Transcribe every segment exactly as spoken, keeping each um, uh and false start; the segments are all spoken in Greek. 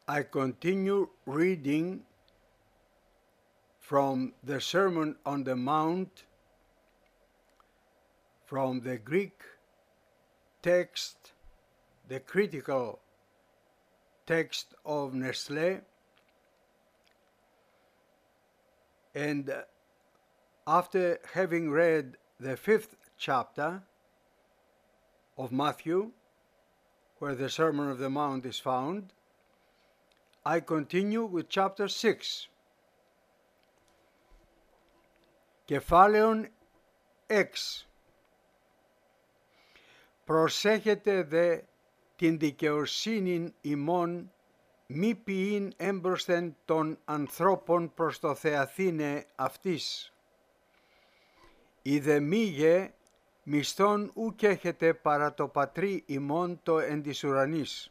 I continue reading from the Sermon on the Mount, from the Greek text, the critical text of Nestle, and after having read the fifth chapter of Matthew, where the Sermon on the Mount is found, I continue with chapter six. Κεφάλαιον έξι. Προσέχετε δε την δικαιοσύνην ημών μη ποιήν έμπροσθεν των ανθρώπων προς το θεαθήνε αυτής. Είδε μήγε μισθόν ουκ έχετε παρά το πατρί ημών το εν της ουρανής.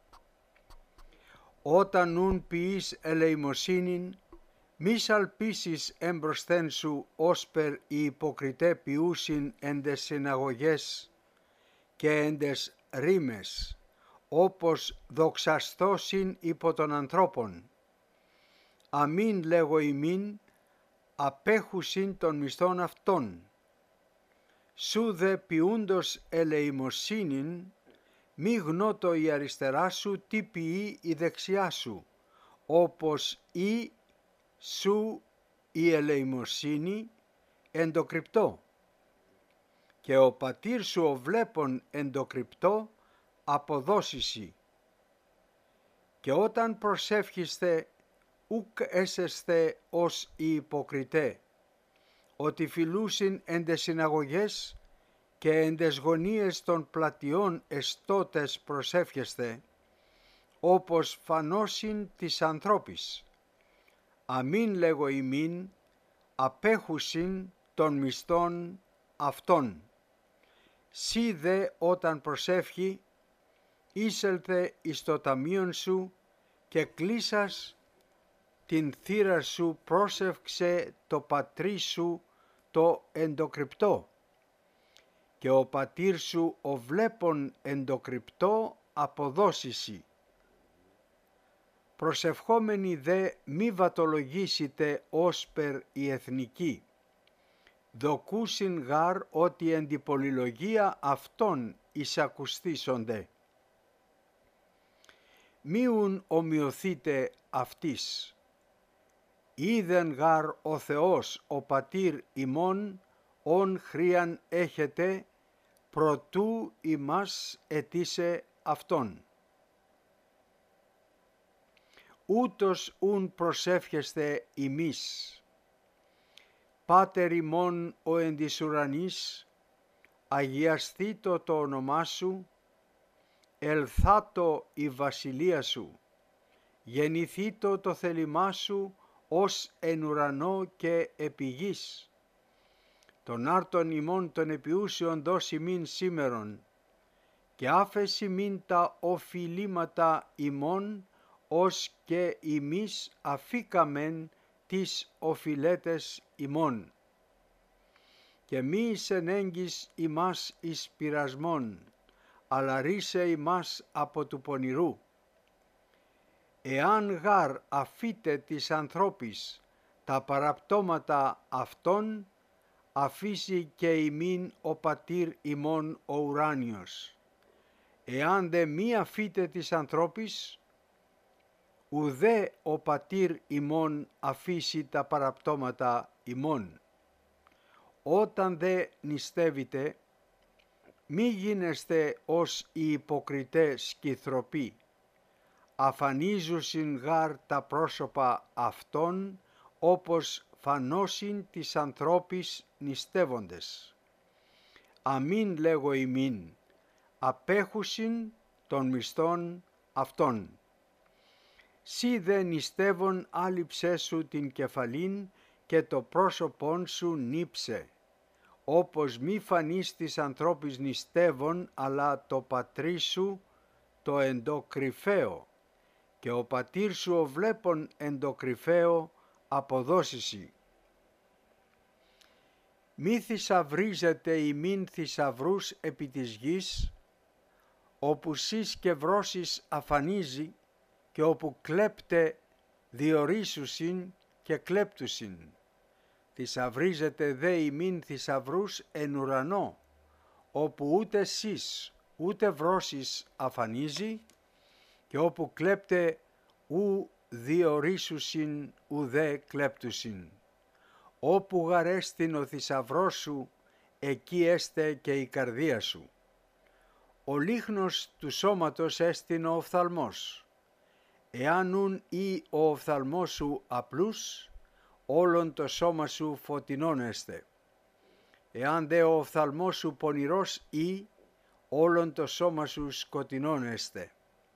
Όταν νουν ποιείς ελεημοσύνην, μη σαλπίσεις έμπροσθεν σου όσπερ οι υποκριτέ ποιούσιν εν τες συναγωγές και εν τες ρήμες, όπως δοξαστώσιν υπό των ανθρώπων. Αμήν λέγω ημίν, απέχουσιν των μισθών αυτών. Σου δε ποιούντος ελεημοσύνην, μη γνώτο η αριστερά σου τι ποιεί η δεξιά σου, όπως ή σου η ελεημοσύνη εν το κρυπτό. Και ο πατήρ σου ο βλέπων εν το κρυπτό αποδόσισι. Και όταν προσεύχεστε ουκ έσεσθε ως οι υποκριτέ, ότι φιλούσιν εν τες συναγωγές και εν τες γωνίες των πλατιών εστώτες προσεύχεστε, όπως φανώσιν της ανθρώπης. Αμήν λέγω ημίν, απέχουσιν των μισθών αυτών. Σύ δε όταν προσεύχει, είσελθε εις το ταμείον σου και κλείσας την θύρα σου πρόσευξε το πατρί σου το εντοκρυπτό. Και ο πατήρ σου ο βλέπων εντοκρυπτό αποδόσισι. Προσευχόμενοι δε μη βατολογήσετε όσπερ η εθνική. Δοκούσιν γάρ ότι εν τη πολυλογία αυτών εισακουστήσονται. Μίουν ομοιωθείτε αυτής. Είδεν γάρ ο Θεός ο πατήρ ημών, ον χρίαν έχετε, προτού ημάς ετήσε αυτόν. Ούτως ουν προσεύχεστε ημείς. Πάτερ ημών ο εν της ουρανής, αγιαστήτω το όνομά σου, ελθάτω η βασιλεία σου, γεννηθήτω το θέλημά σου ως εν ουρανό και επί γης. Τον άρτον ημών των επιούσιων δώσει μην σήμερον, και άφεση μην τα οφειλήματα ημών, ως και ημείς αφήκαμεν τις οφειλέτες ημών. Και μη εισενέγγις ημάς εις πειρασμόν, αλλά ρίσε ημάς από του πονηρού. Εάν γάρ αφήτε της ανθρώπης τα παραπτώματα αυτών, αφήσει και ημίν ο πατήρ ημών ο ουράνιος. Εάν δε μη αφήτε της ανθρώπης, ουδέ ο πατήρ ημών αφήσει τα παραπτώματα ημών. Όταν δε νηστεύετε, μη γίνεστε ως οι υποκριτέ σκυθροποί, αφανίζουσιν γάρ τα πρόσωπα αυτών, όπως φανώσιν της ανθρώπης νηστεύοντες. Αμήν λέγω ημίν, απέχουσιν των μισθών αυτών. Σύ δε νηστεύον άλυψέ σου την κεφαλήν και το πρόσωπον σου νύψε, όπως μη φανείς της ανθρώπης νηστεύον, αλλά το πατρί σου το εντοκρυφαίο, και ο πατήρ σου ο βλέπον εντοκρυφαίο αποδόσισι. Μη θησαυρίζετε ημίν θησαυρούς επί της γης, όπου σεις και βρώσεις αφανίζει, και όπου κλέπτε διορίσουσιν και κλέπτουσιν. Θησαυρίζετε δε ημίν θησαυρούς εν ουρανό, όπου ούτε εσείς ούτε βρώσεις αφανίζει, και όπου κλέπτε ου διορίσουσιν ουδέ κλέπτουσιν. Όπου γαρέστην ο θησαυρός σου, εκεί έστε και η καρδία σου. Ο λίχνος του σώματος έστειν ο οφθαλμός. Εάν ούν ή ο οφθαλμός σου απλούς, όλον το σώμα σου φωτεινόν έστε. Εάν δε ο οφθαλμός σου πονηρός ή, όλον το σώμα σου σκοτεινόν έστε.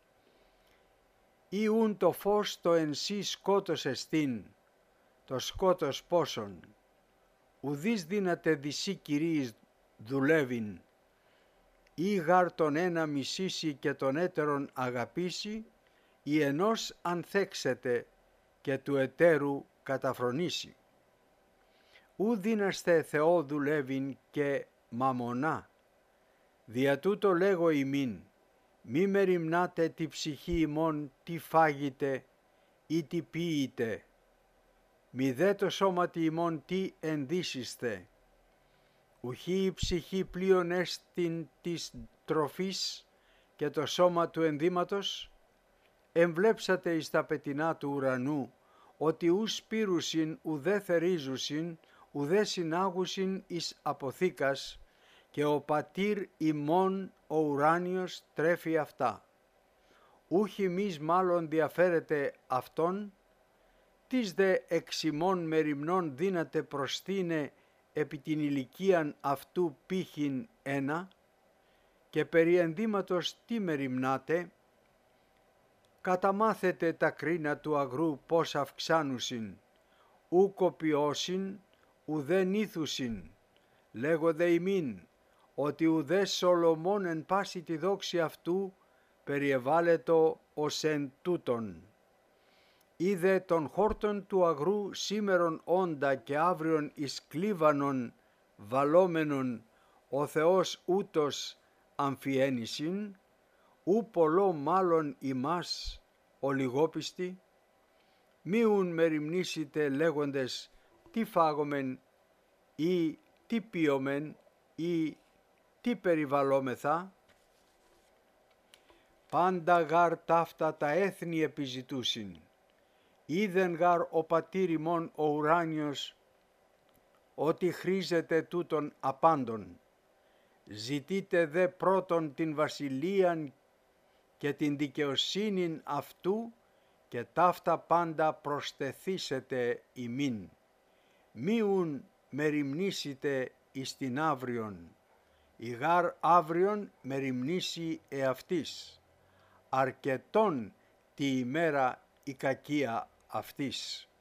Ή ούν το φως το εν σύ σκότος εστίν, το σκότος πόσον. Ουδείς δύναται δυσί κυρίης δουλεύειν, ή γάρ τον ένα μισήσει και τον έτερον αγαπήσει, ή ενός ανθέξετε και του ετέρου καταφρονήσει. Ου δύναστε Θεό δουλεύειν και μαμονά. Δια τούτο λέγω ημίν, μη μεριμνάτε τη ψυχή ημών τι φάγετε ή τι πίετε, μη δε το σώματι ημών τι ενδύσιστε. Ουχή η ψυχή πλοίον έστιν της τροφής και το σώμα του ενδύματος. Εμβλέψατε εις τα πετεινά του ουρανού, ότι ου σπήρουσιν ουδέ θερίζουσιν, ουδέ συνάγουσιν εις αποθήκας, και ο πατήρ ημών ο ουράνιος τρέφει αυτά. Ούχι μης μάλλον διαφέρεται αυτόν, τις δε εξημών μεριμνών δύναται προστείνε επί την ηλικίαν αυτού πύχην ένα, και περί ενδύματος τι μεριμνάτε, καταμάθετε τα κρίνα του αγρού πώς αυξάνουσιν, ου κοπιώσιν, ουδέ νύθουσιν, λέγω δε ημίν, ότι ουδέ Σολομών εν πάση τη δόξη αυτού περιεβάλλετο ως εν τούτον. Είδε των χόρτων του αγρού σήμερον όντα και αύριον εις κλίβανον βαλόμενον ο Θεός ούτως αμφιένισιν, ου πολλό μάλλον ημάς ο λιγόπιστη. Μίουν μεριμνήσετε λέγοντες τι φάγομεν ή τι πίωμεν ή τι περιβαλλόμεθα. Πάντα γάρ ταύτα τα έθνη επιζητούσιν. Είδεν γάρ ο πατήρ ημών ο ουράνιος, ότι χρήζεται τούτον απάντων. Ζητείτε δε πρώτον την βασιλείαν και την δικαιοσύνην αυτού, και ταύτα πάντα προστεθήσετε ημίν. Μίουν μεριμνήσετε εις την αύριον, η γάρ αύριον μεριμνήσει εαυτής, αρκετόν τη ημέρα η κακία αυτής.